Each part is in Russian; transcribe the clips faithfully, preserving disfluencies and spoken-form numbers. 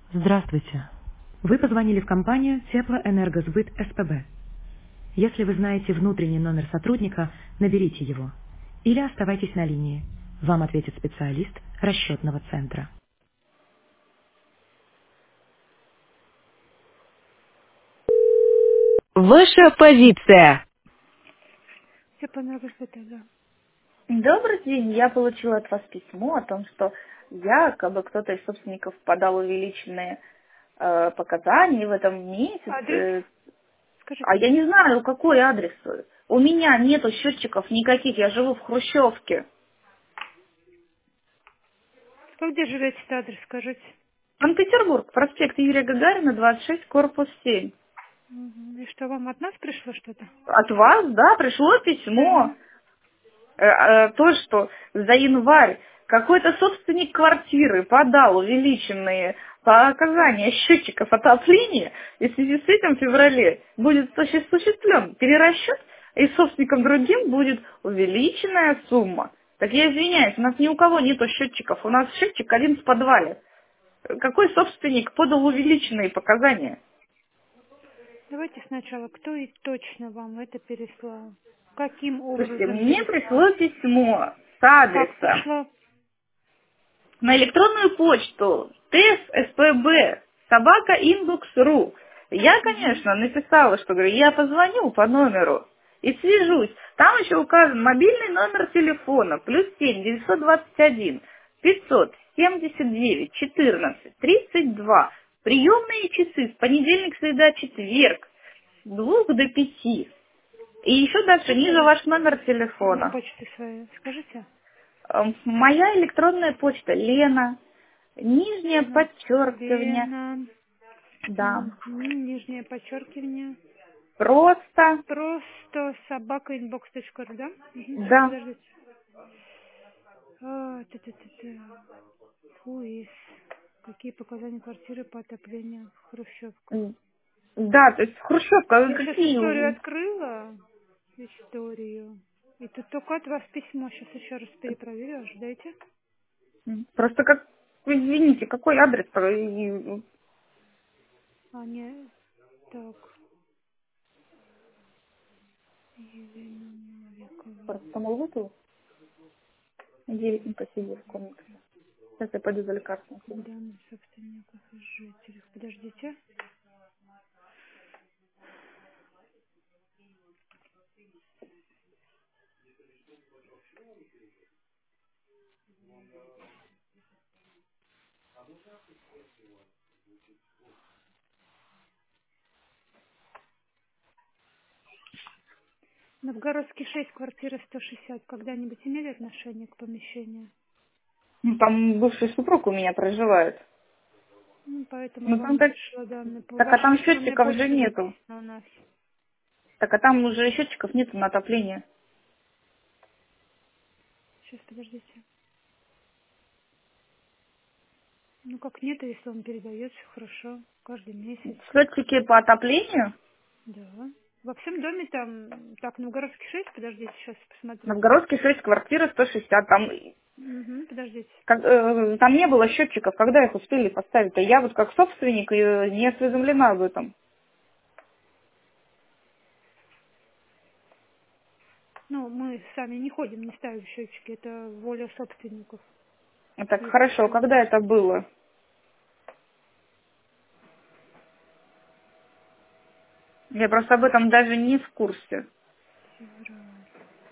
Здравствуйте. Вы позвонили в компанию Теплоэнергосбыт СПБ. Если вы знаете внутренний номер сотрудника, наберите его. Или оставайтесь на линии. Вам ответит специалист расчетного центра. Ваша позиция. Теплоэнергосбыт, да. Добрый день. Я получила от вас письмо о том, что якобы кто-то из собственников подал увеличенные э, показания в этом Адрес, месяце. А скажите. я не знаю, какой адрес. У меня нету счетчиков никаких, я живу в Хрущевке. Вы где живете, адрес, скажите. Санкт-Петербург, проспект Юрия Гагарина, двадцать шесть, корпус семь. Мгм. И что, вам от нас пришло что-то? От вас, да, пришло письмо. Угу. Э, э, то, что за январь какой-то собственник квартиры подал увеличенные показания счетчиков отопления, и в связи с этим в феврале будет осуществлен перерасчет, и собственникам другим будет увеличенная сумма. Так я извиняюсь, у нас ни у кого нету счетчиков, у нас счетчик один в подвале. Какой собственник подал увеличенные показания? Давайте сначала, кто и точно вам это переслал? Каким Слушайте, образом мне переслал? пришло письмо с Как адреса пришло? на электронную почту тспб собака инбокс.ру. Я, Угу. конечно, написала, что говорю, я позвоню по номеру и свяжусь. Там еще указан мобильный номер телефона плюс семь девятьсот двадцать один пятьсот семьдесят девять четырнадцать тридцать два. Приемные часы с понедельник, среда, четверг с двух до пяти. И еще дальше ниже ваш номер На телефона. почту свою. Скажите. Эм, Моя электронная почта Лена, нижнее Лена. подчеркивание, Лена. да, Мгм. Нижнее подчеркивание. просто, Просто собака инбокс точка ру, да? Сейчас, да, подождите. А, та-та-та-та. Фуис. Какие показания квартиры по отоплению? Хрущевка. м, да, то есть Хрущевка, Я сейчас историю какие, открыла. Историю. И тут только от вас письмо. Сейчас еще раз перепроверю. Ожидайте. м, просто как, извините, какой адрес, про- и- А, не. Так. Елена Новикова. просто там выпил, девять не посидел в комнате. Сейчас я пойду за лекарством. Данным собственников и жителей. Подождите. Новгородский шесть, квартира сто шестьдесят. Когда-нибудь имели отношение к помещению? Ну, там бывший супруг у меня проживает. Ну, поэтому Ну, там вам так, пришло данные по так а вашей там электронной счетчиков же почте нету. записано у нас. Так а там уже счетчиков нету на отопление. Сейчас, подождите. Ну, как нет, если он передает, все хорошо. Каждый месяц. Счетчики по отоплению? Да. Во всем доме там... Так, Новгородский шесть, подождите, сейчас посмотрю. Новгородский шесть, квартира сто шестьдесят. Там, Угу, подождите. как- э, там не было счетчиков, когда их успели поставить. А я вот как собственник э, не осведомлена об этом. Ну, мы сами не ходим, не ставим счетчики. Это воля собственников. Ну, так, Если хорошо, что. когда это было? Я просто об этом даже не в курсе. Февраль.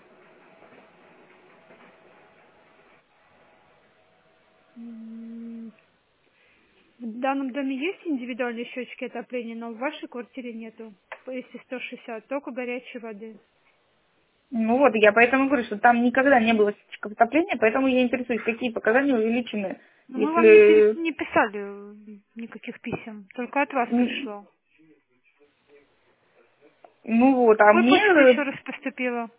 М, В данном доме есть индивидуальные счетчики отопления, но в вашей квартире нету. Если сто шестьдесят, только горячей воды. Ну вот, я поэтому говорю, что там никогда не было счетчиков отопления, поэтому я интересуюсь, какие показания увеличены. Но мы вам не, пере- Если... не писали э, никаких писем, только от вас м, пришло. Ну вот, а Какой мне почты э, еще раз поступило?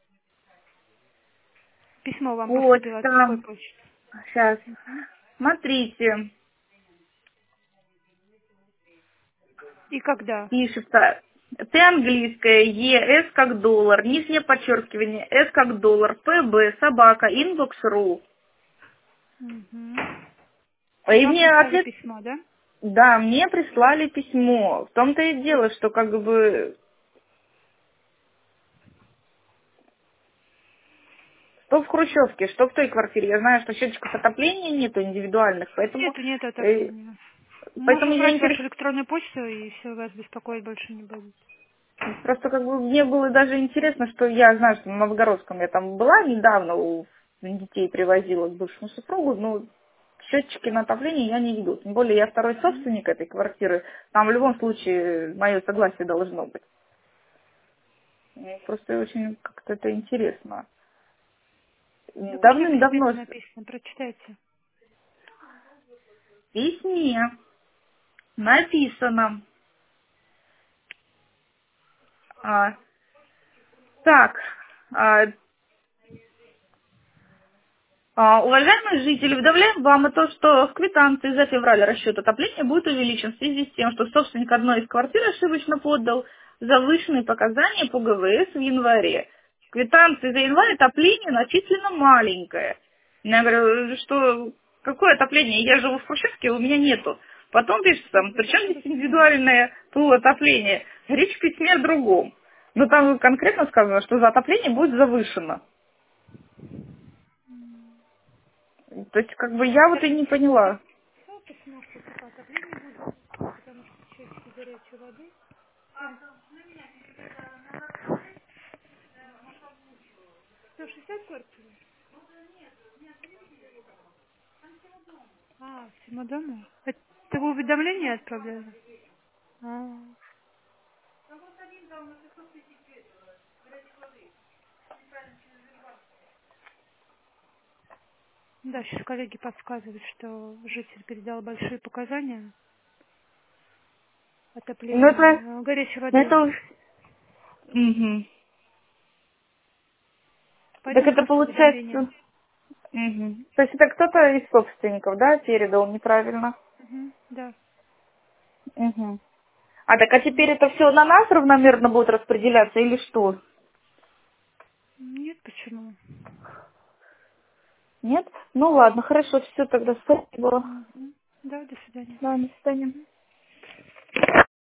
Письмо вам поступило от какой почта... почты? Сейчас, смотрите. И когда? Пишется Т английская, Е, С как доллар, нижнее подчеркивание, С как доллар, П Б, собака, инбокс.ру. Мгм. И И вам мне прислали ответ, письмо, да? Да, мне прислали письмо. В том-то и дело, что как бы... Что в Хрущевке, что в той квартире. Я знаю, что счетчиков отопления нету индивидуальных, поэтому... Нету, нету э, отопления. Поэтому Можем я брать вашу интерес... электронную почту, и все, вас беспокоить больше не будет. Просто как бы мне было даже интересно, что я знаю, что в Новгородском я там была недавно, у детей привозила к бывшему супругу, но счетчики на отопление я не веду. Тем более я второй Мгм. собственник этой квартиры, там в любом случае мое согласие должно быть. Мне просто очень как-то это интересно. Так что в письме-то Давным-давно в написано? Прочитайте. письме написано. а, так, а, А, Уважаемые жители, уведомляем вам о том, что в квитанции за февраль расчет отопления будет увеличен в связи с тем, что собственник одной из квартир ошибочно подал завышенные показания по ГВС в январе. В квитанции за январь отопление начислено маленькое. Я говорю, что какое отопление? Я живу в Хрущевке, у меня нету. Потом пишется там, причем здесь индивидуальное ПУ отопление. Речь в письме о другом. Но там конкретно сказано, что за отопление будет завышено. То есть, как бы, я вот и не поняла. Ну, почему что по отоплению будет? Потому что счетчики горячей воды. сто шестьдесят квартир? А, всему дому? Это вы уведомление отправляли? А, да, сейчас коллеги подсказывают, что житель передал большие показания Ну, это, отопления э, горячей ну, воды. это уж... Мгм. Так Поэтому это просто уведомление. получается... Мгм. То есть это кто-то из собственников, да, передал неправильно? Мгм, да. Мгм. А так, а теперь это все на нас равномерно будет распределяться или что? Нет, почему? Нет? Ну ладно, хорошо, все тогда, спасибо. Мгм. Да, до свидания. Да, до свидания.